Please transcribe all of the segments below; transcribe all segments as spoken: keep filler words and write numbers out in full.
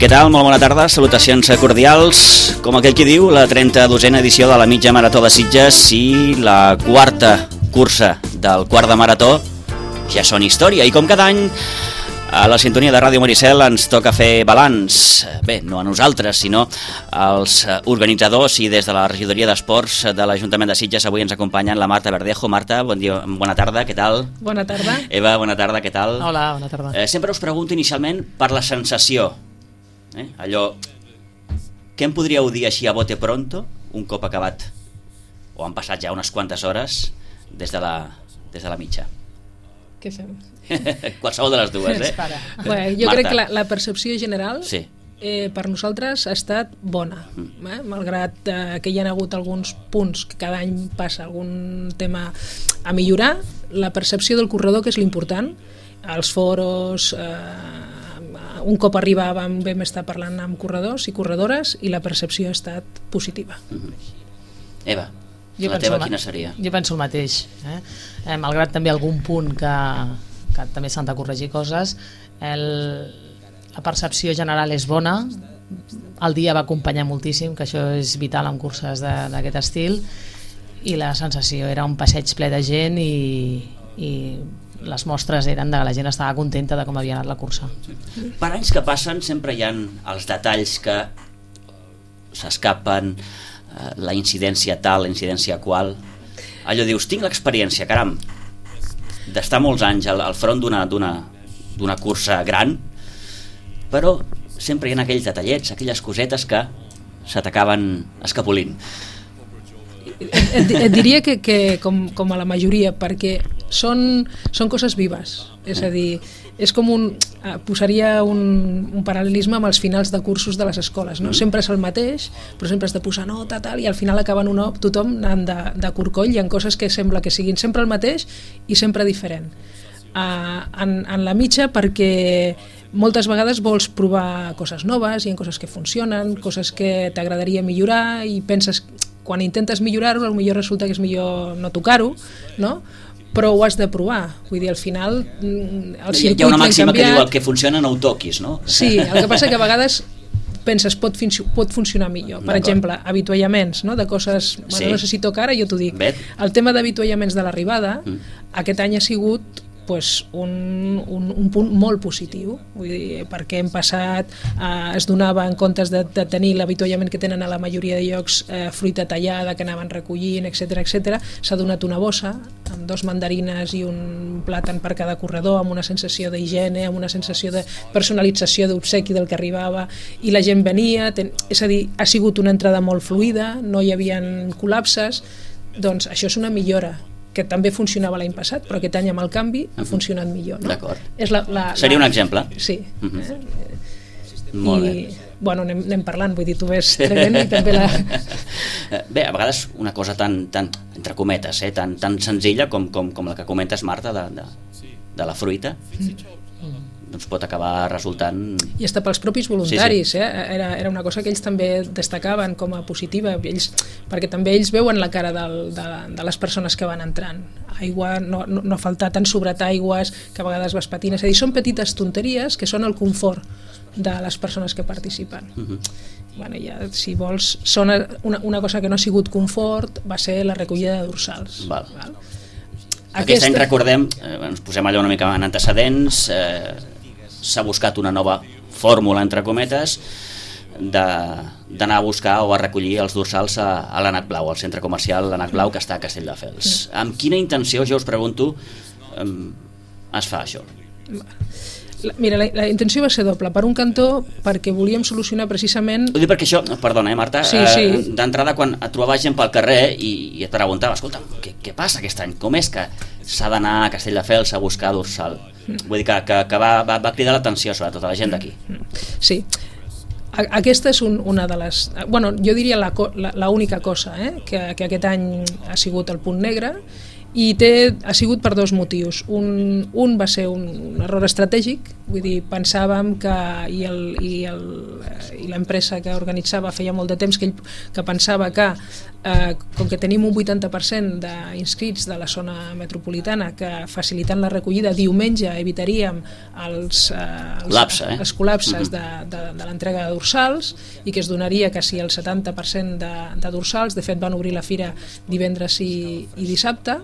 Què tal? Molt bona tarda, salutacions cordials. Com aquell qui diu, la trenta-dosena edició de la mitja marató de Sitges i la quarta cursa del quart de marató ja són història. I com cada any, a la sintonia de Ràdio Maricel ens toca fer balanç. Bé, no a nosaltres, sinó als organitzadors, i des de la regidoria d'esports de l'Ajuntament de Sitges avui ens acompanyen la Marta Verdejo. Marta, bon dia, bona tarda, què tal? Bona tarda. Eva, bona tarda, què tal? Hola, bona tarda. Eh, sempre us pregunto inicialment per la sensació. Eh? Allò, què em podríeu dir així a bote pronto, un cop acabat, o han passat ja unes quantes hores des de la, des de la mitja? Què fem? Qualsevol de les dues, eh? Bé, jo Marta. crec que la, la percepció general sí. eh, per nosaltres ha estat bona, eh? Malgrat eh, que hi ha hagut alguns punts que cada any passa algun tema a millorar. La percepció del corredor, que és l'important, els foros, eh, un cop arribàvem vam estar parlant amb corredors i corredores i la percepció ha estat positiva. Mm-hmm. Eva, jo la teva el, quina seria? Jo penso el mateix, eh? Eh, malgrat també algun punt que, que també s'han de corregir coses, el, la percepció general és bona, el dia va acompanyar moltíssim, que això és vital en curses d'aquest estil, i la sensació era un passeig ple de gent i, i les mostres eren de que la gent estava contenta de com havia anat la cursa. Per anys que passen sempre hi ha els detalls que s'escapen, eh, la incidència tal, la incidència qual. Allò dius, tinc l'experiència, caram, d'estar molts anys al, al front d'una d'una cursa gran, però sempre hi ha aquells detallets, aquelles cosetes que se t'acaben escapolint. Et, et diria que, que com, com a la majoria, perquè són, són coses vives, és a dir, és com un, posaria un, un paral·lelisme amb els finals de cursos de les escoles, no? Sempre és el mateix, però sempre has de posar nota, tal, i al final acaben un, tothom anant de, de corcoll. Hi ha coses que sembla que siguin sempre el mateix i sempre diferent. Uh, en, en la mitja, perquè moltes vegades vols provar coses noves, hi ha coses que funcionen, coses que t'agradaria millorar, i penses, quan intentes millorar-ho, potser resulta que és millor no tocar-ho, no? Però ho has de provar. Vull dir, al final el circuit hi ha una màxima canviat. Que diu el que funciona no ho toquis, no? Sí, el que passa que a vegades penses pot, pot funcionar millor. Per exemple, avituallaments, no? De coses, bueno, sí. No sé si toca ara, jo t'ho dic. Bet. El tema d'avituallaments de l'arribada, mm. aquest any ha sigut pues, un, un, un punt molt positiu, vull dir, perquè hem passat, eh, es donava, en comptes de, de tenir l'avituallament que tenen a la majoria de llocs, eh, fruita tallada que anaven recollint, etcètera, etcètera, s'ha donat una bossa amb dos mandarines i un plàtan per cada corredor, amb una sensació d'higiene, amb una sensació de personalització d'obsequi del que arribava, i la gent venia, ten... és a dir, ha sigut una entrada molt fluida, no hi havia col·lapses. Doncs això és una millora, que també funcionava l'any passat, però aquest any amb el canvi ha funcionat millor, no? D'acord. És la, la, Seria la... un exemple? Sí. Uh-huh. eh? Molt I, bé. Bueno, anem, anem parlant, vull dir, tu ves traient i també la... Bé, a vegades una cosa tan, tan entre cometes, eh, tan, tan senzilla com, com, com la que comentes, Marta, de, de, de la fruita, mm. doncs pot acabar resultant... I està pels propis voluntaris, sí, sí. Eh? Era, era una cosa que ells també destacaven com a positiva, ells, perquè també ells veuen la cara del, de, de les persones que van entrant. Aigua, no, no, no faltar tan sobrat aigües, que a vegades vas patint, és a dir, són petites tonteries que són el confort de les persones que participen. Uh-huh. Bueno, ja, si vols, són una, una cosa que no ha sigut confort va ser la recollida de dorsals. Val. Val? Aquest Aquesta... any recordem, eh, ens posem allò una mica en antecedents, eh, s'ha buscat una nova fórmula, entre cometes, d'anar a buscar o a recollir els dorsals a, a l'Ànec Blau, al centre comercial l'Ànec Blau, que està a Castelldefels. Mm. Amb quina intenció, jo us pregunto, eh, es fa això? Mira, la, la intenció va ser doble. Per un cantó, perquè volíem solucionar precisament... Ho dic perquè això, perdona, eh, Marta, sí, sí. eh, d'entrada quan et trobaves gent pel carrer i, i et preguntava, escolta, què, què passa aquest any? Com és que s'ha d'anar a Castelldefels a buscar dorsal? Mm. Vull dir que, que, que va, va, va cridar l'atenció, sobretot a la gent d'aquí. Sí. Aquesta és un, una de les... Bueno, jo diria la, la, la única cosa, eh, que, que aquest any ha sigut el punt negre, i té, ha sigut per dos motius. Un, un va ser un, un error estratègic, vull dir, pensàvem que i, el, i, el, i l'empresa que organitzava feia molt de temps que, ell, que pensava que eh, com que tenim un vuitanta per cent d'inscrits de la zona metropolitana, que facilitant la recollida diumenge evitaríem els, eh, els, Lapse, eh? els col·lapses de, de, de l'entrega de dorsals i que es donaria quasi el setanta per cent de, de dorsals. De fet van obrir la fira divendres i, i dissabte.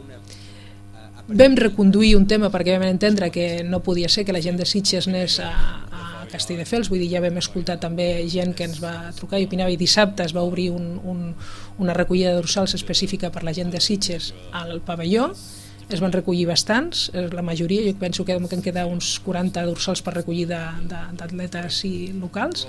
Vam reconduir un tema perquè vam entendre que no podia ser que la gent de Sitges anés a, a Castelldefels, vull dir, ja vam escoltar també gent que ens va trucar i opinava, i dissabte es va obrir un, un, una recollida de dorsals específica per la gent de Sitges al pavelló. Es van recollir bastants, la majoria, jo penso que en queda uns quaranta dorsals per recollir d'atletes i locals,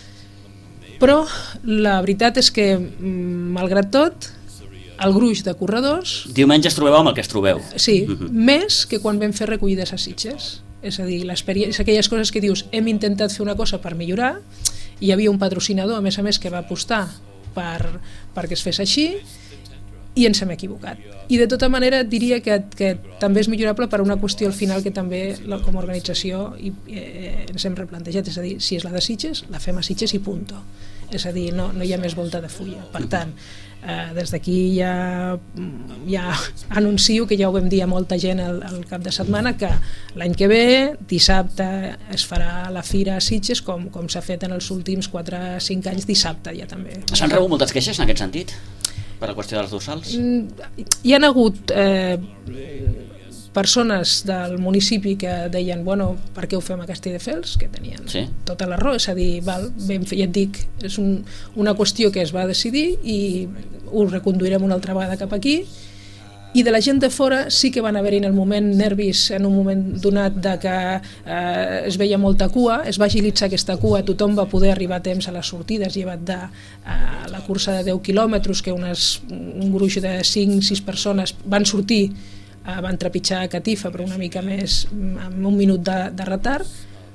però la veritat és que, malgrat tot, el gruix de corredors... Diumenge es trobeu amb el que es trobeu. Sí, uh-huh. Més que quan vam fer recollides a Sitges. És a dir, l'experiència, aquelles coses que dius hem intentat fer una cosa per millorar, hi havia un patrocinador, a més a més, que va apostar per, perquè es fes així, i ens hem equivocat. I de tota manera diria que, que també és millorable per una qüestió al final que també com a organització i, eh, ens hem replantejat, és a dir, si és la de Sitges, la fem a Sitges i punto. És a dir, no, no hi ha més volta de fulla. Per tant, eh, des d'aquí ja, ja anuncio que ja ho vam dir a molta gent al, al cap de setmana, que l'any que ve, dissabte, es farà la fira a Sitges com, com s'ha fet en els últims quatre o cinc anys, dissabte ja també. S'han rebut moltes queixes en aquest sentit? Per la qüestió dels dorsals? Hi han hagut eh, persones del municipi que deien, bueno, per què ho fem a Castelldefels? Que tenien sí. Tota la raó, és a dir, val, ben, ja et dic, és un, una qüestió que es va decidir i ho reconduirem una altra vegada cap aquí. I de la gent de fora sí que van haver-hi en el moment nervis, en un moment donat de que eh, es veia molta cua, es va agilitzar aquesta cua, tothom va poder arribar a temps a les sortides, llevat de eh, la cursa de deu quilòmetres, que unes, un gruix de cinc o sis persones van sortir, eh, van trepitjar a catifa, però una mica més, amb un minut de, de retard,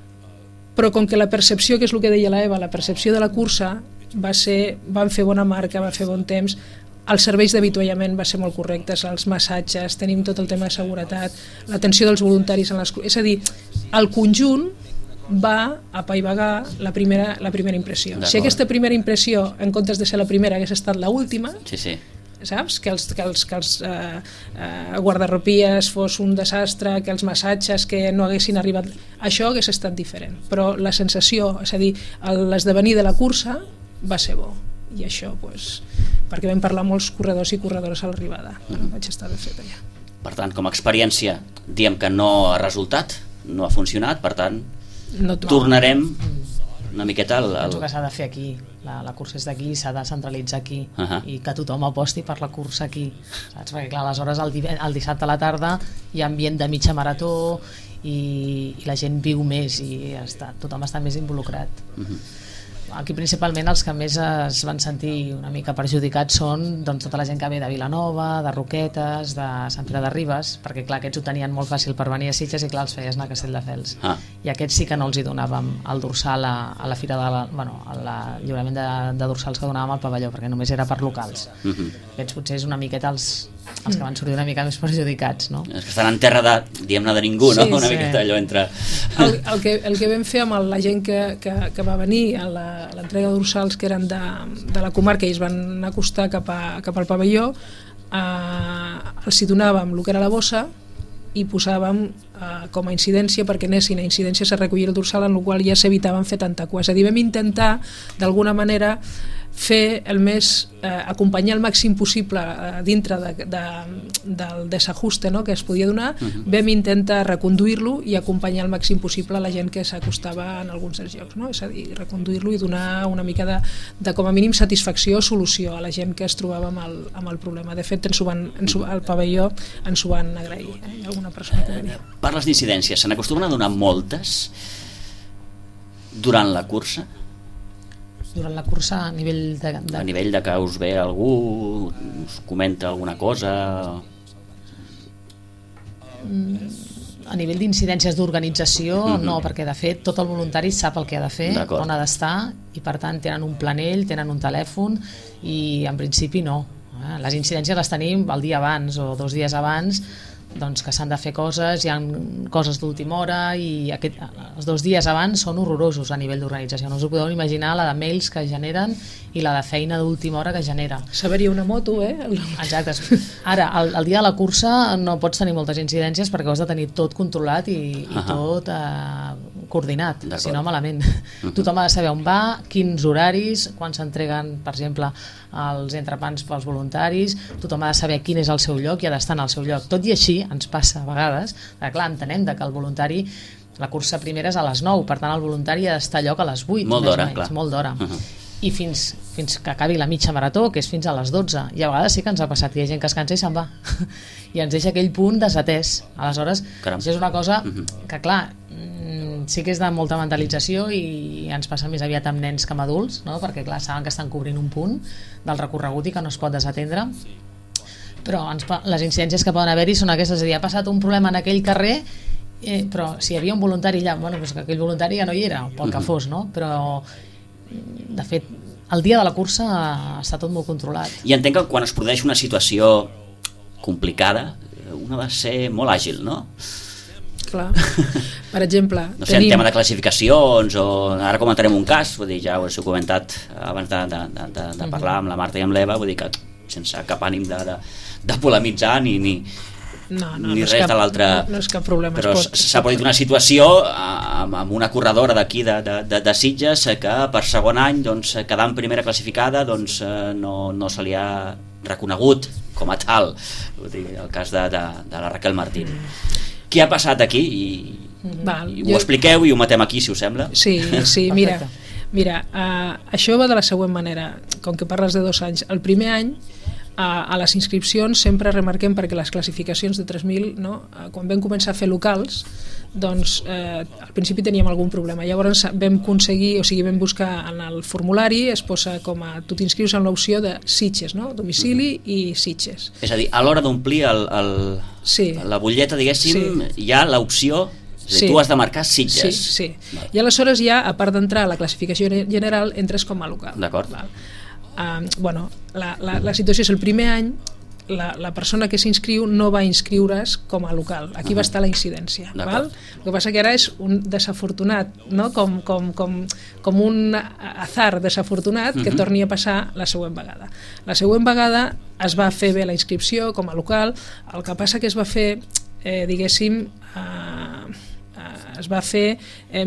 però com que la percepció, que és el que deia la Eva, la percepció de la cursa va ser, van fer bona marca, va fer bon temps, els serveis d'avituallament va ser molt correctes, els massatges, tenim tot el tema de seguretat, l'atenció dels voluntaris en les... És a dir, el conjunt va apaivagar la primera, la primera impressió. Si aquesta primera impressió, en comptes de ser la primera, hagués estat l'última, sí, sí. Saps? Que els, que els, que els eh, eh, guardarropies fos un desastre, que els massatges que no haguessin arribat... Això hagués estat diferent, però la sensació, és a dir, l'esdevenir de la cursa va ser bo. I això, doncs, perquè vam parlar molts corredors i corredores a l'arribada. Mm. Vaig estar de fet allà. Per tant, com a experiència, diem que no ha resultat, no ha funcionat, per tant, no tornarem una miqueta al... al... Penso que s'ha de fer aquí, la, la cursa és d'aquí, s'ha de centralitzar aquí, uh -huh. i que tothom aposti per la cursa aquí, saps? Perquè clar, aleshores el, el dissabte a la tarda hi ha ambient de mitja marató i, i la gent viu més i està, tothom està més involucrat. Uh -huh. Aquí principalment els que més es van sentir una mica perjudicats són doncs, tota la gent que ve de Vilanova, de Roquetes, de Sant Pere de Ribes, perquè clar, aquests ho tenien molt fàcil per venir a Sitges i clar, els feies anar a Castelldefels. Ah. I aquests sí que no els hi donàvem el dorsal a, a la fira de la, bueno, al lliurament de, de dorsals que donàvem al pavelló, perquè només era per locals. Uh -huh. Aquests potser és una miqueta els, els que van sortir una mica més perjudicats, no? És que estan en terra de, diguem-ne, de ningú, no? Sí, una sí. miqueta allò entre... El, el, que, el que vam fer amb la gent que, que, que va venir a la a l'entrega de dorsals que eren de, de la comarca i es van acostar cap, a, cap al pavelló, eh, els hi donàvem el que era la bossa i posàvem eh, com a incidència perquè anessin a incidència a recollir el dorsal, en el qual ja s'evitaven fer tanta cua. És a dir, vam intentar d'alguna manera fer el més, eh, acompanyar el màxim possible eh, dintre de, de, del desajuste, no?, que es podia donar. Uh-huh. Vam intentar reconduir-lo i acompanyar el màxim possible la gent que s'acostava en alguns dels llocs, no? És a dir, reconduir-lo i donar una mica de, de com a mínim satisfacció o solució a la gent que es trobava amb el, amb el problema. De fet, ens ho van, ens ho, al pavelló ens ho van agrair, eh? Hi ha alguna persona que venia. Parles d'incidències, se n'acostumen a donar moltes durant la cursa? Durant la cursa a nivell de, de... A nivell de que us ve algú, us comenta alguna cosa... A nivell d'incidències d'organització, mm-hmm. no, perquè de fet tot el voluntari sap el que ha de fer, on ha d'estar, i per tant tenen un planell, tenen un telèfon, i en principi no. Eh? Les incidències les tenim el dia abans o dos dies abans, doncs que s'han de fer coses, hi ha coses d'última hora i aquest, els dos dies abans són horrorosos a nivell d'organització. No us ho podeu imaginar la de mails que generen i la de feina d'última hora que genera. Saber-hi una moto, eh? Exacte. Ara, el, el dia de la cursa no pots tenir moltes incidències perquè ho has de tenir tot controlat i, i uh -huh. tot eh, coordinat, si no malament. Uh -huh. Tothom ha de saber on va, quins horaris, quan s'entreguen, per exemple, els entrepans pels voluntaris, tothom ha de saber quin és el seu lloc i ha d'estar en el seu lloc. Tot i així, ens passa a vegades, que clar, entenem que el voluntari, la cursa primera és a les nou, per tant el voluntari ha d'estar a lloc a les vuit, molt d'hora, clar. Molt d'hora. Uh -huh. I fins, fins que acabi la mitja marató, que és fins a les dotze, i a vegades sí que ens ha passat que hi ha gent que es cansa i se'n va i ens deixa aquell punt desatès. Aleshores, Caram. Això és una cosa uh -huh. que clar, sí que és de molta mentalització i ens passa més aviat amb nens que amb adults, no? Perquè clar, saben que estan cobrint un punt del recorregut i que no es pot desatendre, però ens, les incidències que poden haver-hi són aquestes, és a dir, ha passat un problema en aquell carrer, eh, però si hi havia un voluntari allà, bueno, doncs que aquell voluntari ja no hi era, pel que fos, no? Però de fet el dia de la cursa està tot molt controlat. I entenc que quan es produeix una situació complicada un ha de ser molt àgil, no? Clar. Per exemple, no sé, tenim... en tema de classificacions o ara comentarem un cas, vull dir, ja ho he comentat abans de, de, de, de parlar amb la Marta i amb l'Eva, vull dir que sense cap ànim de, de, de polemitzar ni, ni, no, no, ni no res cap, de l'altre, no, no és cap problema, però s'ha produït una situació amb, amb una corredora d'aquí de, de, de, de Sitges que per segon any doncs, quedant primera classificada doncs, no, no se li ha reconegut com a tal, vull dir, el cas de, de, de la Raquel Martín. Què ha passat aquí? I, Val, i ho jo... expliqueu i ho matem aquí, si us sembla. Sí, sí, mira, mira uh, això va de la següent manera, com que parles de dos anys. El primer any, uh, a les inscripcions sempre remarquem, perquè les classificacions de tres mil, no, uh, quan vam començar a fer locals, doncs eh, al principi teníem algun problema, llavors vam aconseguir, o sigui vam buscar en el formulari, es posa com a tu t'inscrius en l'opció de Sitges, no? Domicili i Sitges. És a dir, a l'hora d'omplir el, el, sí. la butlleta, diguéssim, sí. hi ha l'opció de sí. tu has de marcar Sitges. Sí, sí. Vale. I aleshores ja, a part d'entrar a la classificació general, entres com a local. D'acord. Uh, bueno, la, la, la situació és el primer any La, la persona que s'inscriu no va inscriure's com a local, aquí uh -huh. va estar la incidència, val? El que passa que ara és un desafortunat, no? com, com, com, com un azar desafortunat que uh -huh. torni a passar la següent vegada. La següent vegada es va fer bé la inscripció com a local, el que passa que es va fer, eh, diguéssim, eh, eh, es va fer eh,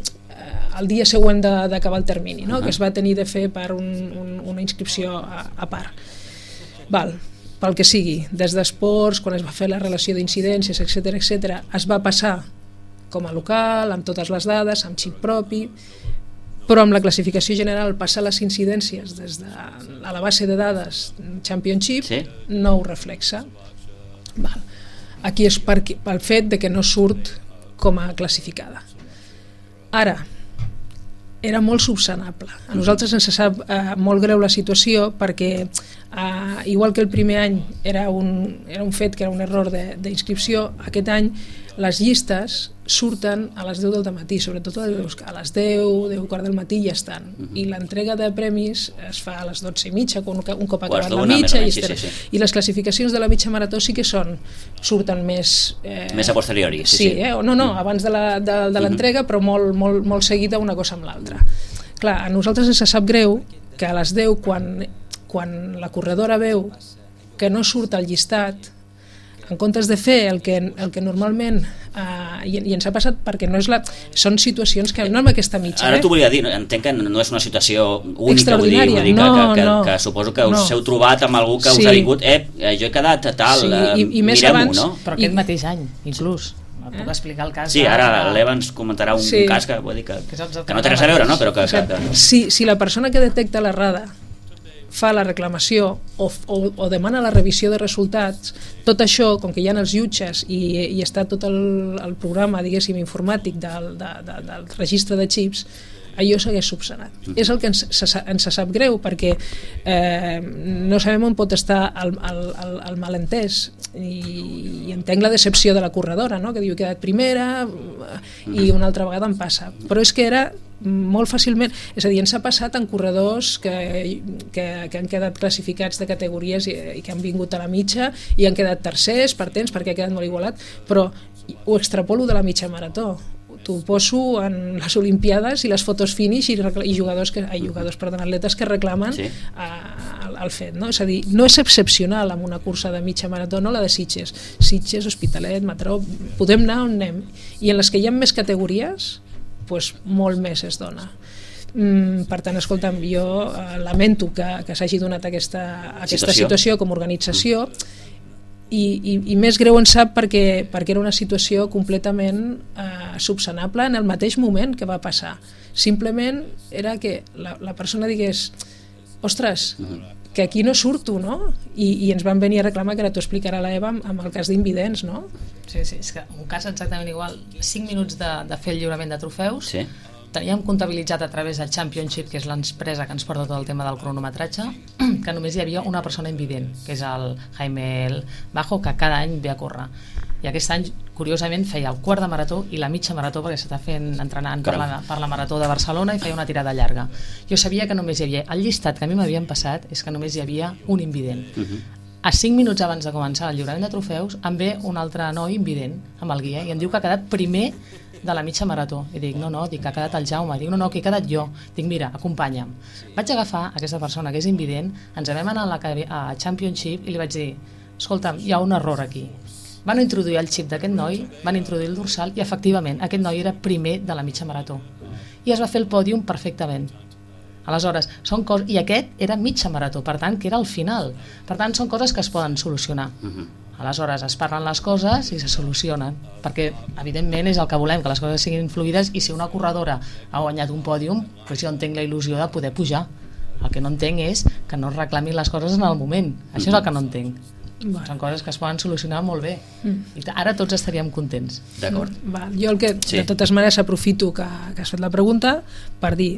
el dia següent d'acabar el termini, no? uh -huh. que es va tenir de fer per un, un, una inscripció a, a part. Val. Pel que sigui, des d'esports, quan es va fer la relació d'incidències, etcètera, etcètera, es va passar com a local, amb totes les dades, amb xip propi, però amb la classificació general passar les incidències des de a la base de dades Championship sí. no ho reflexa. Val. Aquí és per, pel fet de que no surt com a classificada. Ara, era molt subsanable. A nosaltres ens sap eh, molt greu la situació perquè Uh, igual que el primer any era un, era un fet que era un error d'inscripció, aquest any les llistes surten a les deu del matí, sobretot a les deu, deu quart del matí ja estan, uh -huh. i l'entrega de premis es fa a les dotze i mitja, un, un cop acabat la mitja, i, sí, sí, sí. i les classificacions de la mitja marató sí que són, surten més... Eh, més a posteriori. Sí, sí, sí. Eh? No, no, abans de l'entrega, uh -huh. però molt, molt, molt seguida una cosa amb l'altra. Clar, a nosaltres ens sap greu que a les deu, quan... quan la corredora veu que no surt al llistat, en comptes de fer el que, el que normalment uh, i, i ens ha passat perquè no és la, són situacions que no amb aquesta mitja. Ara eh? t'ho volia dir, entenc que no és una situació única, extraordinària, vull dir, no, que, que, no, que suposo que us no. heu trobat amb algú que sí. us ha vingut, eh, jo he quedat tal, sí, eh, i, i mirem-ho, no? Però aquest I, mateix any, inclús. Et puc explicar el cas. Sí, ara l'Eva ens comentarà un sí. cas que, vull dir, que, que no té res a veure, no? Però que, que, que... Si, si la persona que detecta l'errada fa la reclamació o, o, o demana la revisió de resultats, tot això, com que hi ha els jutges i, i està tot el, el programa, diguéssim, informàtic del, de, de, del registre de xips, allò s'hagués subsanat. Mm. És el que ens, ens sap greu, perquè eh, no sabem on pot estar el, el, el, el malentès, i, i entenc la decepció de la corredora, no? Que diu que he quedat primera i una altra vegada em passa, però és que era molt fàcilment, és a dir, ens ha passat en corredors que, que, que han quedat classificats de categories i, i que han vingut a la mitja i han quedat tercers per temps perquè ha quedat molt igualat, però ho extrapolo de la mitja marató. T'ho poso en les Olimpiades i les fotos finish i, i jugadors, que, ai, jugadors perdó, atletes que reclamen sí. a, el fet. No? És a dir, no és excepcional amb una cursa de mitja marató, no la de Sitges. Sitges, Hospitalet, Mataró, podem anar on anem. I en les que hi ha més categories, pues, molt més es dona. Mm, per tant, escolta'm, jo eh, lamento que, que s'hagi donat aquesta, aquesta situació. situació com a organització, mm. I, i, i més greu en sap perquè, perquè era una situació completament eh, subsanable en el mateix moment que va passar. Simplement era que la, la persona digués ostres, que aquí no surto, no? I, i ens van venir a reclamar, que ara t'ho explicarà l'Eva, amb, amb el cas d'Invidents, no? Sí, sí, és que un cas exactament igual, cinc minuts de, de fer el lliurament de trofeus, sí. Teníem comptabilitzat a través del Championship, que és l'empresa que ens porta tot el tema del cronometratge, que només hi havia una persona invident, que és el Jaime Bajo, que cada any ve a córrer. I aquest any, curiosament, feia el quart de marató i la mitja marató, perquè s'està fent entrenant per la, per la marató de Barcelona i feia una tirada llarga. Jo sabia que només hi havia... El llistat que a mi m'havien passat és que només hi havia un invident. Uh-huh. A cinc minuts abans de començar el lliurament de trofeus em ve un altre noi invident amb el guia i em diu que ha quedat primer de la mitja marató. I dic, no, no, dic que ha quedat el Jaume. Dic, no, no, que he quedat jo. Dic, mira, acompanya'm. Vaig agafar aquesta persona que és invident, ens vam anar a, la, a Championship i li vaig dir, escolta'm, hi ha un error aquí. Van introduir el xip d'aquest noi, van introduir el dorsal i efectivament aquest noi era primer de la mitja marató. I es va fer el pòdium perfectament. Aleshores, són coses... I aquest era mitja marató, per tant, que era el final. Per tant, són coses que es poden solucionar. Uh-huh. Aleshores, es parlen les coses i se solucionen, perquè, evidentment, és el que volem, que les coses siguin fluides, i si una corredora ha guanyat un pòdium, doncs jo entenc la il·lusió de poder pujar. El que no entenc és que no es reclamin les coses en el moment. Això és el que no entenc. Bueno. Són coses que es poden solucionar molt bé. Mm. I ara tots estaríem contents. D'acord. Mm. Jo el que, sí. de totes maneres, aprofito que, que has fet la pregunta per dir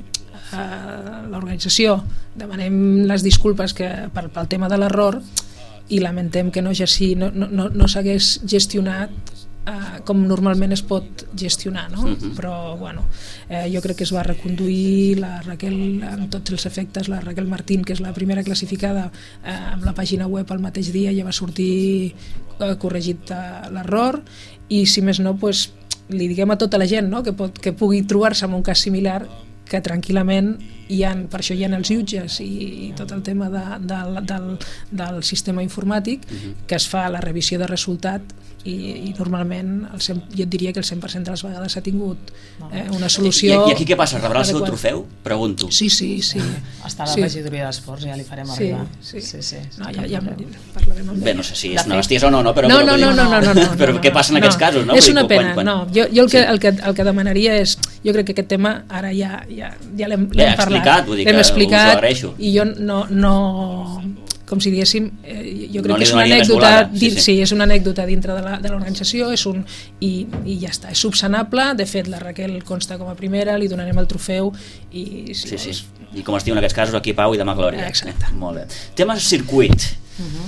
a l'organització demanem les disculpes que, per, pel tema de l'error i lamentem que no, ja sí, no, no, no s'hagués gestionat eh, com normalment es pot gestionar, no? Uh-huh. Però bueno, eh, jo crec que es va reconduir la Raquel amb tots els efectes, la Raquel Martín, que és la primera classificada eh, amb la pàgina web el mateix dia, ja va sortir eh, corregit eh, l'error i si més no, pues, li diguem a tota la gent, no? que, pot, que pugui trobar-se en un cas similar que tranquil·lament hi ha, per això hi ha els jutges i, i tot el tema de, de, del, del sistema informàtic uh-huh. que es fa la revisió de resultat i, i normalment el cent, jo et diria que el cent per cent de les vegades ha tingut eh, una solució. I, i aquí què passa? Rebrà el seu trofeu? Pregunto. Sí, sí, sí. Està a la sí. regidoria d'esports, ja li farem sí, arribar. Sí, sí, sí. No, ja, ja parlarem amb ell. Bé, no sé si és una bestiesa o no, no, però... No, no, no, no, no, no, no, però no, què passa en no, aquests casos? No? És una pena, quan, quan... no. Jo, jo el, que, sí. el, que, el que demanaria és... Jo crec que aquest tema ara ja, ja, ja l'hem Bé, parlat. Explicat, vull dir l'hem que explicat, us ho agraeixo. I jo no... no com si diguéssim, eh, jo crec no que és una anècdota, sí, sí. sí, és una anècdota dintre de l'organització, és un i, i ja està, és subsanable. De fet, la Raquel consta com a primera, li donarem el trofeu i si sí, vols... sí. I com es diu en aquests casos, aquí pau i demà glòria. Exacte. Eh, molt bé. Tema circuit. Uh-huh.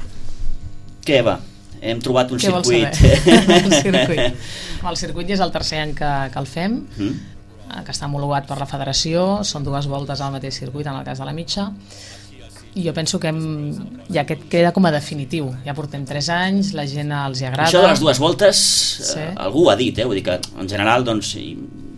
Què va? Hem trobat un Què circuit. el circuit. El circuit ja és el tercer any que, que el fem, uh-huh. que està homologat per la federació, són dues voltes al mateix circuit en el cas de la mitja. I jo penso que hem, ja que queda com a definitiu, ja portem tres anys, la gent els hi agrada. Això de les dues voltes, sí. eh, algú ho ha dit, eh? Vull dir que en general, doncs... I...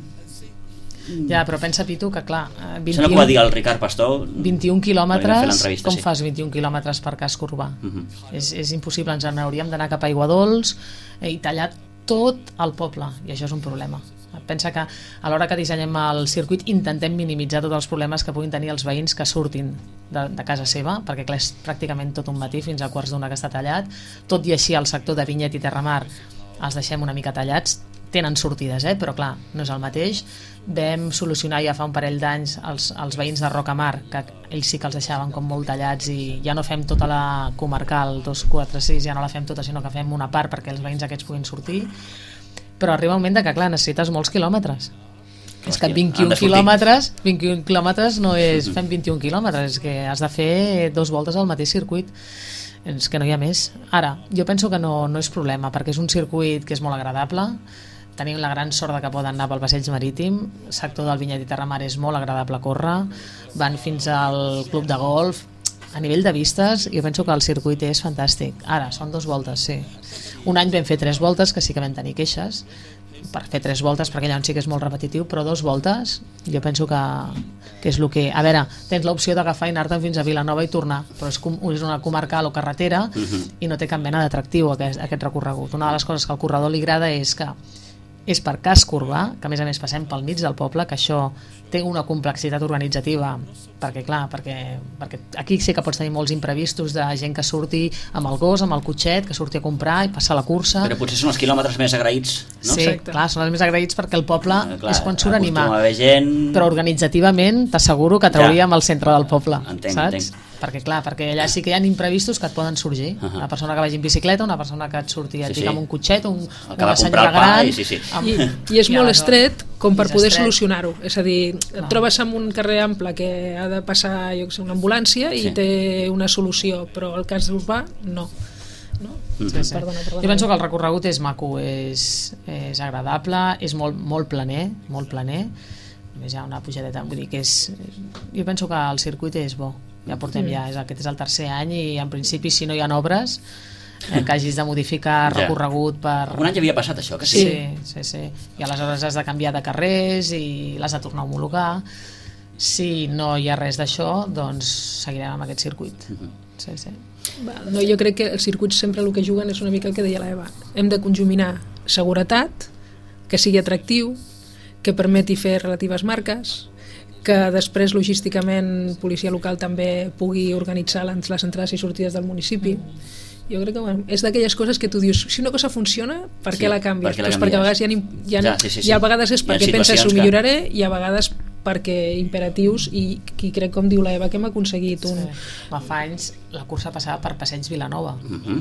Ja, però pensa, Pitu, que clar... vint i un, que ho va dir el Ricard Pastor... vint i un quilòmetres, com sí. fas vint i un quilòmetres per casc urbà? Uh-huh. és, és impossible, ens n'hauríem d'anar cap a Aiguadols eh, i tallar tot el poble, i això és un problema. Pensa que a l'hora que dissenyem el circuit intentem minimitzar tots els problemes que puguin tenir els veïns que surtin de, de casa seva, perquè clar, és pràcticament tot un matí fins a quarts d'una que està tallat, tot i així el sector de Vinyet i Terramar els deixem una mica tallats, tenen sortides, eh? Però clar, no és el mateix. Vam solucionar ja fa un parell d'anys els, els veïns de Rocamar, que ells sí que els deixaven com molt tallats i ja no fem tota la comarcal dos quatre sis, ja no la fem tota, sinó que fem una part perquè els veïns aquests puguin sortir. Però arriba un moment de que, clar, necessites molts quilòmetres. Clar, és que vint i un quilòmetres, vint i un quilòmetres no és fem vint i un quilòmetres, és que has de fer dos voltes al mateix circuit. És que no hi ha més. Ara, jo penso que no, no és problema, perquè és un circuit que és molt agradable, tenim la gran sort de que poden anar pel passeig marítim, el sector del Vinyet i Terramar és molt agradable a córrer, van fins al club de golf. A nivell de vistes, jo penso que el circuit és fantàstic. Ara, són dos voltes, sí. Un any vam fer tres voltes, que sí que vam tenir queixes, per fer tres voltes, perquè allà on sí que és molt repetitiu, però dos voltes, jo penso que, que és el que... A veure, tens l'opció d'agafar i anar-te'n fins a Vilanova i tornar, però és, com, és una comarcal o carretera uh-huh. i no té cap mena d'atractiu aquest, aquest recorregut. Una de les coses que al corredor li agrada és que és per casc urbà, que a més a més passem pel mig del poble, que això té una complexitat organitzativa, perquè clar, perquè, perquè aquí sí que pots tenir molts imprevistos de gent que surti amb el gos, amb el cotxet, que surti a comprar i passa la cursa. Però potser són els quilòmetres més agraïts, no? Sí, Exacte. clar, són els més agraïts perquè el poble eh, clar, és quan surt a animar. Gent... Però organitzativament t'asseguro que trauríem ja. al centre del poble, entenc, saps? Entenc. Perquè clar, perquè allà sí que hi ha imprevistos que et poden sorgir. Uh -huh. Una persona que vagi en bicicleta, una persona que et surti et sí, sí. amb un cotxet, un, una senyora gran... I, sí, sí. Amb... I, I és I molt estret com per poder solucionar-ho. És a dir, et no. trobes amb un carrer ample que ha de passar jo sé, una ambulància i sí. té una solució, però el cas urbà no. no? Sí, sí. Perdona, perdona. Jo penso que el recorregut és maco, és, és agradable, és molt, molt planer, molt planer. Només hi ha una pujadeta, vull dir que és... Jo penso que el circuit és bo. Ja portem, mm. ja, és, aquest és el tercer any i en principi si no hi ha obres eh, que hagis de modificar recorregut per... Un any havia passat això, que sí? Sí, sí, sí. I aleshores has de canviar de carrers i l'has de tornar a homologar. Si no hi ha res d'això, doncs seguirem amb aquest circuit. Mm-hmm. Sí, sí. No, jo crec que els circuits sempre el que juguen és una mica el que deia l'Eva. Hem de conjuminar seguretat, que sigui atractiu, que permeti fer relatives marques, que després logísticament policia local també pugui organitzar les entrades i sortides del municipi. Jo crec que bueno, és d'aquelles coses que tu dius, si una cosa funciona, per què sí, la canvies? Per què, la doncs perquè a vegades hi ha, hi ha, ja, sí, sí, sí. I a vegades és perquè penses ho milloraré que... i a vegades perquè imperatius i, i crec com diu l'Eva que hem aconseguit un... Sí. Va, fa anys la cursa passava per Passeig Vilanova uh-huh.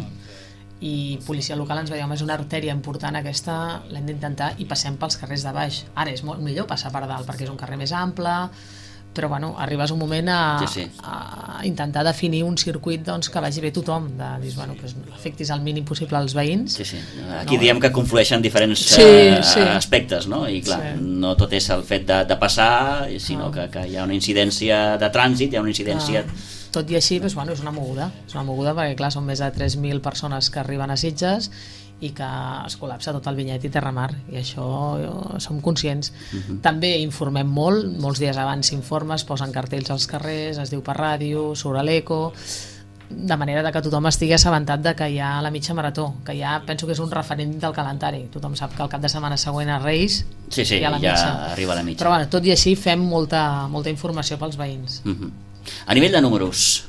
i policia local ens va dir, home, és una artèria important aquesta, l'hem d'intentar i passem pels carrers de baix. Ara és molt millor passar per dalt perquè és un carrer més ample, però bueno, arribes un moment a, sí, sí. a intentar definir un circuit doncs, que vagi bé tothom, de dir, bueno, pues, afectis el mínim possible als veïns. Sí, sí. Aquí no, diem que conflueixen diferents sí, uh, sí. aspectes, no? I clar, sí. no tot és el fet de, de passar, sinó no. que, que hi ha una incidència de trànsit, hi ha una incidència... Ah. Tot i així, doncs, bueno, és una moguda, és una moguda perquè clar, són més de tres mil persones que arriben a Sitges i que es col·lapsa tot el Vinyet i Terramar i això jo, som conscients. Uh-huh. També informem molt, molts dies abans s'informa, es posen cartells als carrers, es diu per ràdio, surt a l'eco, de manera que tothom estigui assabentat de que hi ha la mitja marató, que ja penso que és un referent del calendari. Tothom sap que el cap de setmana següent a Reis sí, sí, hi ha la ja mitja. Arriba la mitja. Però bueno, tot i així fem molta, molta informació pels veïns. Uh-huh. A nivell de números,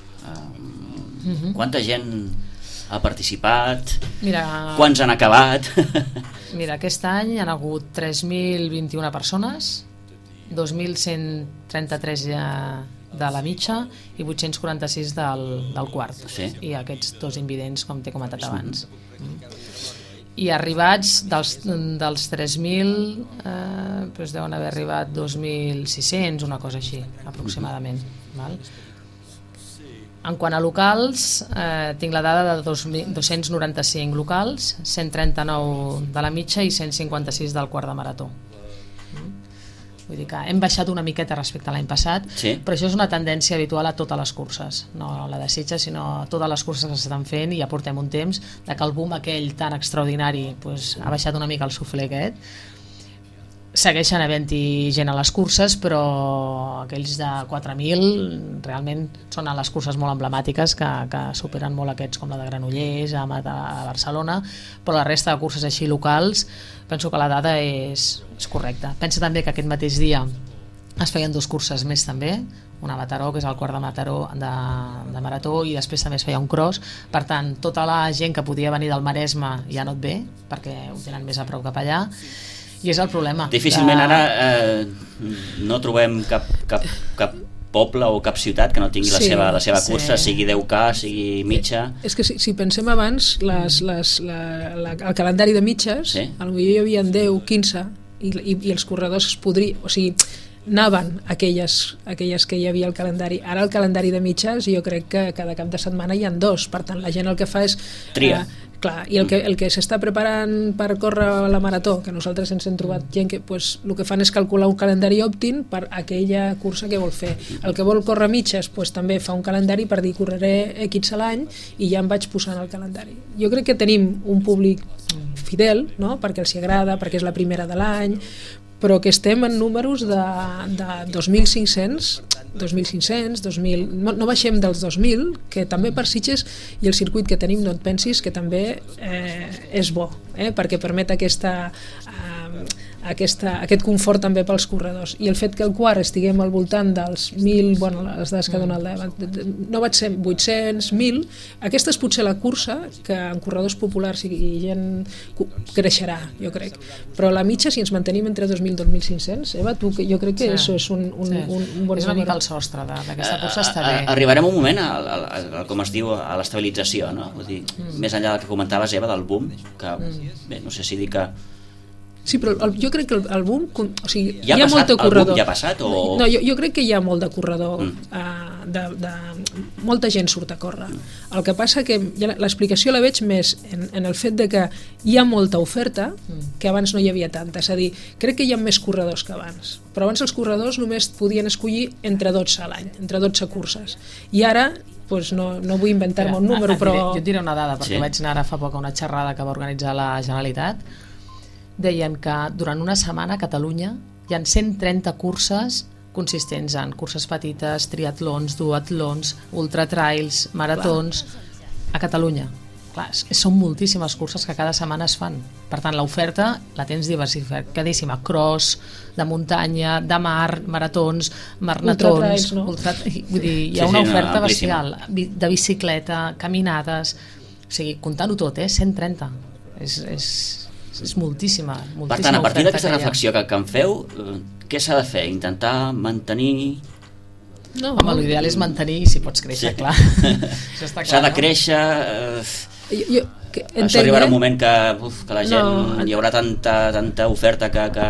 uh, uh-huh. quanta gent ha participat? Mira, quants han acabat? Mira, aquest any han hagut tres mil vint-i-una persones, dos mil cent trenta-tres ja de la mitja i vuit-cents quaranta-sis del, del quart. Sí. I aquests dos invidents, com t'he comentat abans. Mm. I arribats dels, dels tres mil eh, doncs deuen haver arribat dos mil sis-cents, una cosa així aproximadament. Mm-hmm. Val? En quant a locals, eh, tinc la dada de dos-cents noranta-cinc locals, cent trenta-nou de la mitja i cent cinquanta-sis del quart de marató. Vull dir que hem baixat una miqueta respecte a l'any passat, sí. però això és una tendència habitual a totes les curses, no la de Sitges, sinó a totes les curses que s'estan fent, i ja portem un temps de que el boom aquell tan extraordinari pues, ha baixat una mica el suflé aquest. Segueixen havent-hi gent a les curses, però aquells de quatre mil realment són a les curses molt emblemàtiques que, que superen molt aquests, com la de Granollers, a, a Barcelona, però la resta de curses així locals penso que la dada és, és correcta. Pensa també que aquest mateix dia es feien dues curses més també, una a Mataró, que és el quart de Mataró de, de Marató, i després també es feia un cross. Per tant, tota la gent que podia venir del Maresme ja no et ve, perquè ho tenen més a prop cap allà, i és el problema. Difícilment ara eh, no trobem cap, cap, cap poble o cap ciutat que no tingui sí, la seva, la seva cursa, sí. sigui deu K, sigui mitja. És que si, si pensem abans, les, les, la, la, el calendari de mitges, sí. potser hi havia deu, quinze, i, i, i els corredors es podrien... O sigui, anaven aquelles, aquelles que hi havia al calendari. Ara el calendari de mitges jo crec que cada cap de setmana hi ha dos, per tant la gent el que fa és tria. Eh, clar, i el que, el que s'està preparant per córrer la marató, que nosaltres ens hem trobat gent que pues, el que fan és calcular un calendari òptim per aquella cursa que vol fer. El que vol córrer mitges pues, també fa un calendari per dir correré X a l'any i ja em vaig posant el calendari. Jo crec que tenim un públic fidel, no? Perquè els agrada, perquè és la primera de l'any, però que estem en números de, de dos mil cinc-cents, dos mil cinc-cents, dos mil, no, no baixem dels dos mil, que també per Sitges i el circuit que tenim, no et pensis que també eh, és bo, eh, perquè permet aquesta, eh, aquesta, aquest confort també pels corredors. I el fet que el quart estiguem al voltant dels mil, bueno, les dades que dona el no vaig ser vuit-cents, mil, aquesta és potser la cursa que en corredors populars i, i gent creixerà, jo crec. Però la mitja, si ens mantenim entre dos mil i dos mil cinc-cents, Eva, tu, jo crec que sí, això és un, un, sí. un, un bon és una número. mica el sostre d'aquesta cursa, està bé. Arribarem un moment, a, a, a, a, com es diu, a l'estabilització, no? Vull dir, mm. més enllà del que comentaves, Eva, del boom, que, mm. bé, no sé si dir que Sí, però el, jo crec que el, el boom, o sigui, ja hi ha molt de corredor. El boom ja ha passat? O... No, jo, jo crec que hi ha molt de corredor, mm. uh, de, de, molta gent surt a córrer. Mm. El que passa que l'explicació la veig més en, en el fet de que hi ha molta oferta mm. que abans no hi havia tanta. És a dir, crec que hi ha més corredors que abans. Però abans els corredors només podien escollir entre dotze a l'any, entre dotze curses. I ara pues no, no vull inventar-me un número, però... Jo et diré una dada, perquè sí. vaig anar ara fa poc a una xerrada que va organitzar la Generalitat. Deien que durant una setmana a Catalunya hi ha cent trenta curses consistents en curses petites, triatlons, duatlons, ultratrails, maratons, a Catalunya. Clar, són moltíssimes curses que cada setmana es fan. Per tant, l'oferta la tens diversificadíssima. Cross, de muntanya, de mar, maratons, maratons... No? Ultra, vull dir, hi ha sí, una sí, oferta no, bestial. De bicicleta, caminades... O sigui, comptant-ho tot, eh? cent trenta. És... és és moltíssima, moltíssima. Per tant, a partir d'aquesta que reflexió que, que en feu, què s'ha de fer? Intentar mantenir... No, home, l'ideal és mantenir si pots créixer, sí. Clar. S'ha de créixer... Eh... Jo, jo, que entenc, Això arribarà eh? un moment que, uf, que la gent... No, hi haurà tanta, tanta oferta que, que...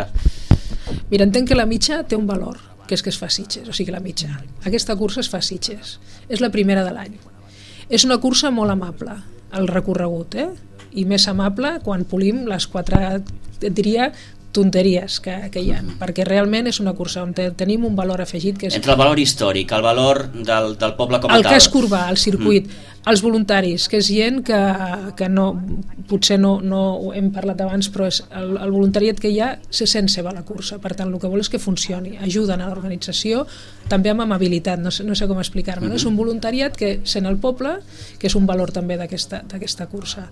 Mira, entenc que la mitja té un valor, que és que es fa Sitges, o sigui, la mitja. Aquesta cursa es fa Sitges. És la primera de l'any. És una cursa molt amable, el recorregut, eh? I més amable quan polim les quatre, et diria, tonteries que, que hi ha, mm-hmm. perquè realment és una cursa on te, tenim un valor afegit que és... Entre el valor històric, el valor del, del poble com a tal. El cas urbà, el circuit, mm. els voluntaris, que és gent que, que no, potser no, no hem parlat abans, però és el, el voluntariat que hi ha se sent seva a la cursa, per tant el que vol és que funcioni, ajuden a l'organització, també amb amabilitat, no sé, no sé com explicar-me, mm-hmm. no? És un voluntariat que sent el poble, que és un valor també d'aquesta d'aquesta cursa.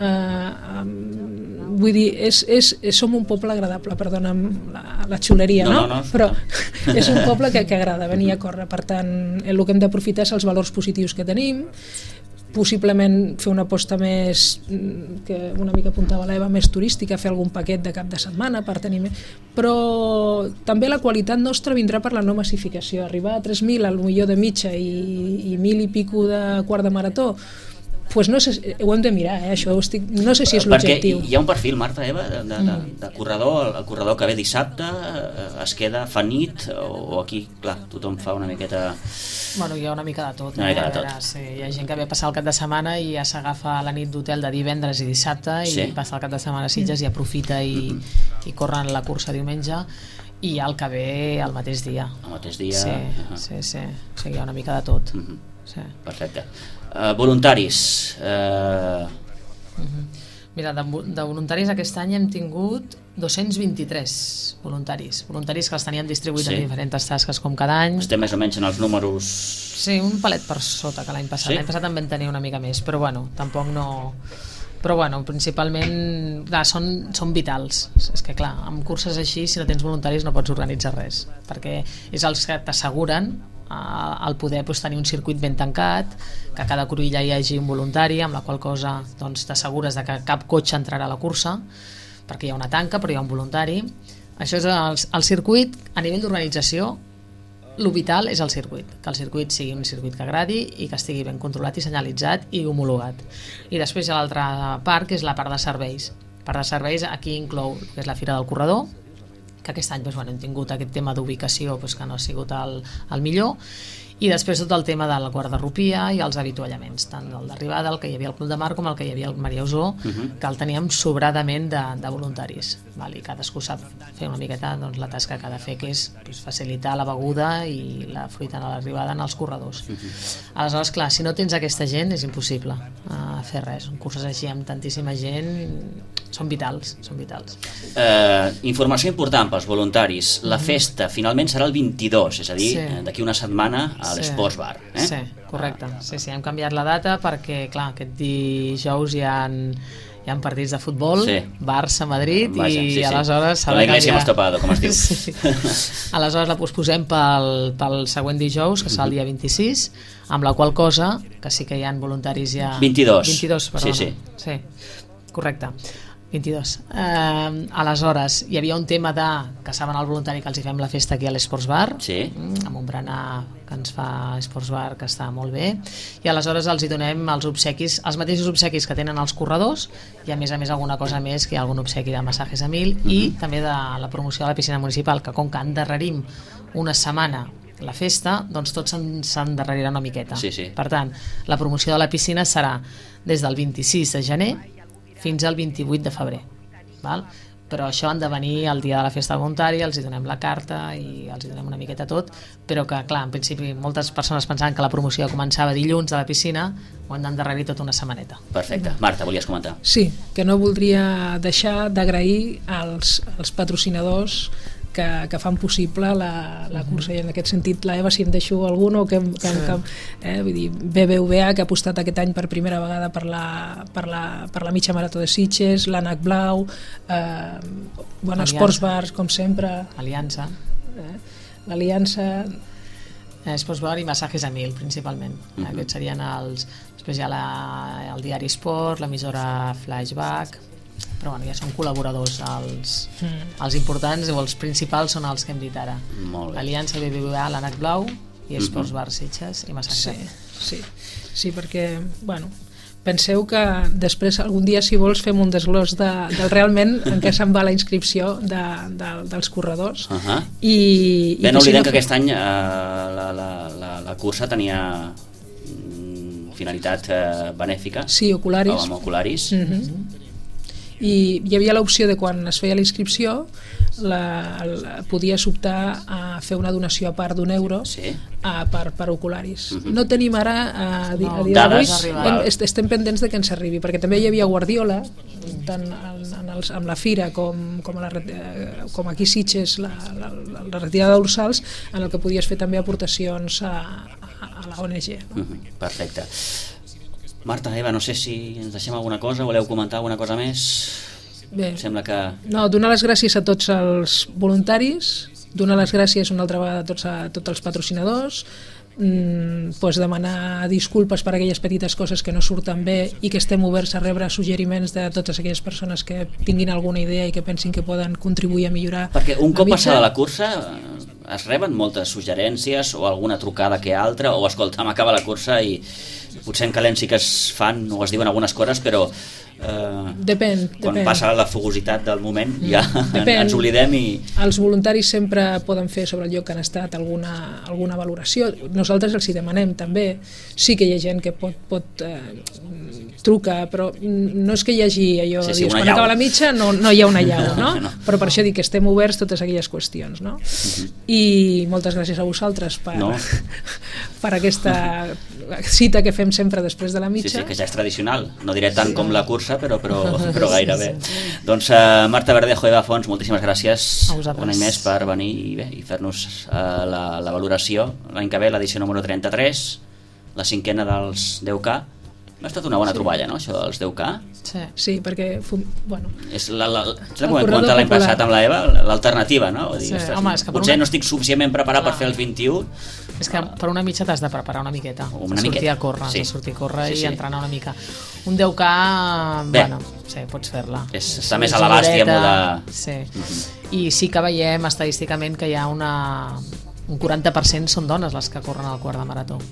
Uh, um, vull dir, és, és, és, som un poble agradable, perdona'm la, la xuleria, no? no? no, no. Però és un poble que, que agrada venir a córrer, per tant el que hem d'aprofitar és els valors positius que tenim, possiblement fer una aposta més, que una mica apuntava l'Eva, més turística, fer algun paquet de cap de setmana per tenir més... Però també la qualitat nostra vindrà per la no massificació. Arribar a tres mil al millor de mitja i, i mil i pico de quart de marató, pues no sé, ho hem de mirar, eh? Això estic, no sé si és l'objectiu. Perquè hi ha un perfil, Marta, Eva, de, de, de, de corredor, el corredor que ve dissabte, es queda, fa nit, o aquí, clar, tothom fa una miqueta... Bueno, hi ha una mica de tot. Una eh? mica de tot. Veure, sí, hi ha gent que ve a passar el cap de setmana i ja s'agafa la nit d'hotel de divendres i dissabte i sí. passa el cap de setmana a Sitges i aprofita i, mm-hmm. i corren la cursa diumenge, i hi ha el que ve el mateix dia. El mateix dia. Sí, uh-huh. sí, sí. O sigui, hi ha una mica de tot. Mm-hmm. Sí. Perfecte. Uh, voluntaris. Uh... Uh-huh. Mira, de, de voluntaris aquest any hem tingut dos-cents vint-i-tres voluntaris. Voluntaris que els teníem distribuïts sí. en diferents tasques com cada any. Estem més o menys en els números... Sí, un palet per sota que l'any passat. Sí? L'any passat en vam tenir una mica més, però bueno, tampoc no... Però bueno, principalment clar, són, són vitals. És que clar, amb curses així, si no tens voluntaris no pots organitzar res, perquè és els que t'asseguren al poder doncs, tenir un circuit ben tancat, que a cada cruïlla hi hagi un voluntari, amb la qual cosa doncs, t'assegures de que cap cotxe entrarà a la cursa, perquè hi ha una tanca però hi ha un voluntari. Això és el, el circuit. A nivell d'organització, el vital és el circuit, que el circuit sigui un circuit que agradi i que estigui ben controlat i senyalitzat i homologat. I després hi ha l'altra part, que és la part de serveis. La part de serveis aquí inclou que és la Fira del Corredor, que aquest any doncs, bueno, hem tingut aquest tema d'ubicació doncs, que no ha sigut el, el millor, i després tot el tema de la guardarropia i els avituallaments, tant el d'arribada, el que hi havia al Club de Mar com el que hi havia al Mariausó, uh-huh. que el teníem sobradament de, de voluntaris, val? I cadascú sap fer una miqueta doncs, la tasca que ha de fer, que és doncs, facilitar la beguda i la fruita a l'arribada en els corredors. Uh-huh. Aleshores, clar, si no tens aquesta gent és impossible uh, fer res. Curses així amb tantíssima gent són vitals, són vitals. Uh, informació important pels voluntaris. La festa finalment serà el vint-i-dos, és a dir, sí. d'aquí una setmana a l'Sports Bar. Eh? Sí, correcte. Sí, sí, hem canviat la data perquè, clar, aquest dijous hi ha, hi ha partits de futbol, sí. Barça, Madrid, Vaja, i sí, sí. aleshores s'ha de canviar. La hemos topado, com es diu. Sí. Aleshores la posposem pel, pel següent dijous, que serà el dia vint-i-sis, amb la qual cosa, que sí que hi ha voluntaris ja... vint-i-dos. vint-i-dos, perdona. Sí, sí. Sí, correcte. vint-i-dos. Eh, aleshores, hi havia un tema de que saben el voluntari que els hi fem la festa aquí a l'Sports Bar, sí. amb un berenar que ens fa Sports Bar, que està molt bé, i aleshores els hi donem els obsequis, els mateixos obsequis que tenen els corredors, i a més a més alguna cosa més, que hi ha algun obsequi de massajes a mil, uh-huh. i també de la promoció de la piscina municipal, que com que endarrerim una setmana la festa, doncs tots s'endarrerirà una miqueta. Sí, sí. Per tant, la promoció de la piscina serà des del vint-i-sis de gener fins al vint-i-vuit de febrer, val? Però això han de venir el dia de la festa voluntària, els hi donem la carta i els hi donem una miqueta tot, però que, clar, en principi moltes persones pensaven que la promoció començava dilluns de la piscina, ho han d'endarrerir tota una setmaneta. Perfecte. Marta, volies comentar? Sí, que no voldria deixar d'agrair als, als patrocinadors que, que fan possible la, la cursa, i en aquest sentit la Eva, si em deixo algun, o que, que, sí. que eh, vull dir, B B V A, que ha apostat aquest any per primera vegada per la, per la, per la mitja marató de Sitges, l'Ànec Blau, eh, bueno, Sports Bars, com sempre, Aliança, eh, l'Aliança, eh, Sports Bar i Massajes a Mil, principalment. Uh-huh. Aquests serien els... Després hi ha la, el diari Sport, l'emissora Flashback, però bueno, ja són col·laboradors els, mm. els importants, o els principals són els que hem dit ara. L'Aliança, B B V A, l'Ànec Blau i Sports Bar Sitges i Massajes. Sí, sí, sí, perquè bueno, penseu que després algun dia, si vols, fem un desglòs de, del realment en què se'n va la inscripció de, de, dels corredors. Uh-huh. I, Bé, i no oblidem si no que aquest any eh, la, la, la, la cursa tenia finalitat eh, benèfica. Sí, ocularis. Amb ocularis. Mm-hmm. I hi havia l'opció de quan es feia la inscripció la, la, podies optar a fer una donació a part d'un euro, sí. a, per, per ocularis. Uh-huh. No tenim ara a, a, no, a dia d'avui, estem pendents de que ens arribi, perquè també hi havia Guardiola tant en, en els, amb la Fira com, com, a la, com aquí Sitges la, la, la retirada d'ursals, en el que podies fer també aportacions a, a, a la O N G, no? Uh-huh. Perfecte. Marta, Eva, no sé si ens deixem alguna cosa, voleu comentar alguna cosa més? Bé, sembla que... No, donar les gràcies a tots els voluntaris, donar les gràcies una altra vegada a tots, a tots els patrocinadors, mm, pues demanar disculpes per aquelles petites coses que no surten bé i que estem oberts a rebre suggeriments de totes aquelles persones que tinguin alguna idea i que pensin que poden contribuir a millorar. Perquè un cop passada la cursa es reben moltes suggerències o alguna trucada que altra, o escolta, m'acaba la cursa i potser en calent sí que es fan o es diuen algunes coses, però eh, depèn, quan depèn. passa la fugositat del moment ja depèn. Ens oblidem i... Els voluntaris sempre poden fer sobre el lloc que han estat alguna, alguna valoració. Nosaltres els hi demanem també. Sí que hi ha gent que pot, pot eh, truca, però no és que hi hagi allò, sí, sí, dius, quan llau. acaba la mitja no, no hi ha una llau, no? no? Però per això dic que estem oberts totes aquelles qüestions, no? Uh-huh. I moltes gràcies a vosaltres per, no. per aquesta cita que fem sempre després de la mitja. Sí, sí, que ja és tradicional, no diré tant sí. com la cursa, però, però, però gairebé. Sí, sí, sí. Doncs uh, Marta Verdejo, Eva Fons, moltíssimes gràcies un any més per venir i, bé, i fer-nos uh, la, la valoració. L'any que ve, l'edició número trenta-tres, la cinquena dels deu K. Ha estat una bona sí. troballa, no?, això dels deu K. Sí, sí, perquè... Bueno, és la, la, la, la comentar l'any passat amb la Eva, l'alternativa, no? Dir, sí. ostres, Home, és que potser una... no estic suficientment preparat Clar. per fer els vint-i-u. És que per una mitja t'has de preparar una miqueta. Una sortir miqueta. a córrer, sí. sortir a córrer sí, sí. i entrenar una mica. Un deu K, Bé. bueno, sí, pots fer-la. És, està més a l'abast, diguem-ho, de... Sí. Mm-hmm. I sí que veiem estadísticament que hi ha una... un quaranta per cent són dones les que corren al quart de marató.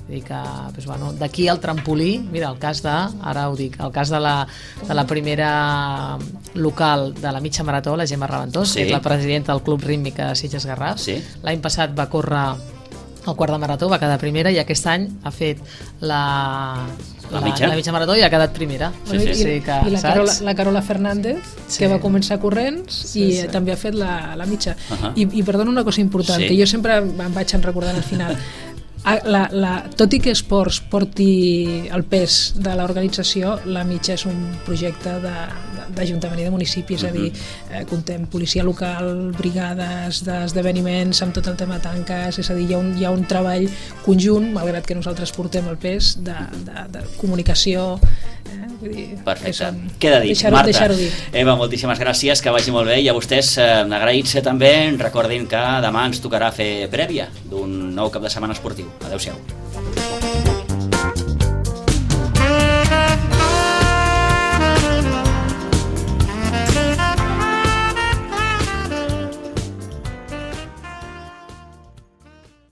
Vull dir que, doncs, bueno, d'aquí al trampolí, mira, el cas de, ara ho dic, el cas de la, de la primera local de la mitja marató, la Gemma Raventós, sí. que és la presidenta del Club Rítmica de Sitges Garraf. Sí. L'any passat va córrer el quart de marató, va quedar primera, i aquest any ha fet la, la, la, mitja? la mitja marató i ha quedat primera. Sí, sí. I, sí que, i la, Carola, la Carola Fernández, sí. que va començar corrents sí, i sí. també ha fet la, la mitja. Uh -huh. I, I perdona una cosa important, sí. que jo sempre em vaig recordant al final. La, la, tot i que Esports porti el pes de l'organització, la mitja és un projecte d'Ajuntament i de municipi, és a dir, eh, comptem policia local, brigades d'esdeveniments amb tot el tema tanques, és a dir, hi ha un, hi ha un treball conjunt, malgrat que nosaltres portem el pes de, de, de comunicació. Eh? Vull dir, perfecte, un... queda dit. Deixar Marta, deixar dit. Eva, moltíssimes gràcies, que vagi molt bé, i a vostès eh, agraïts també, recordin que demà ens tocarà fer prèvia d'un nou cap de setmana esportiu. Adéu-siau.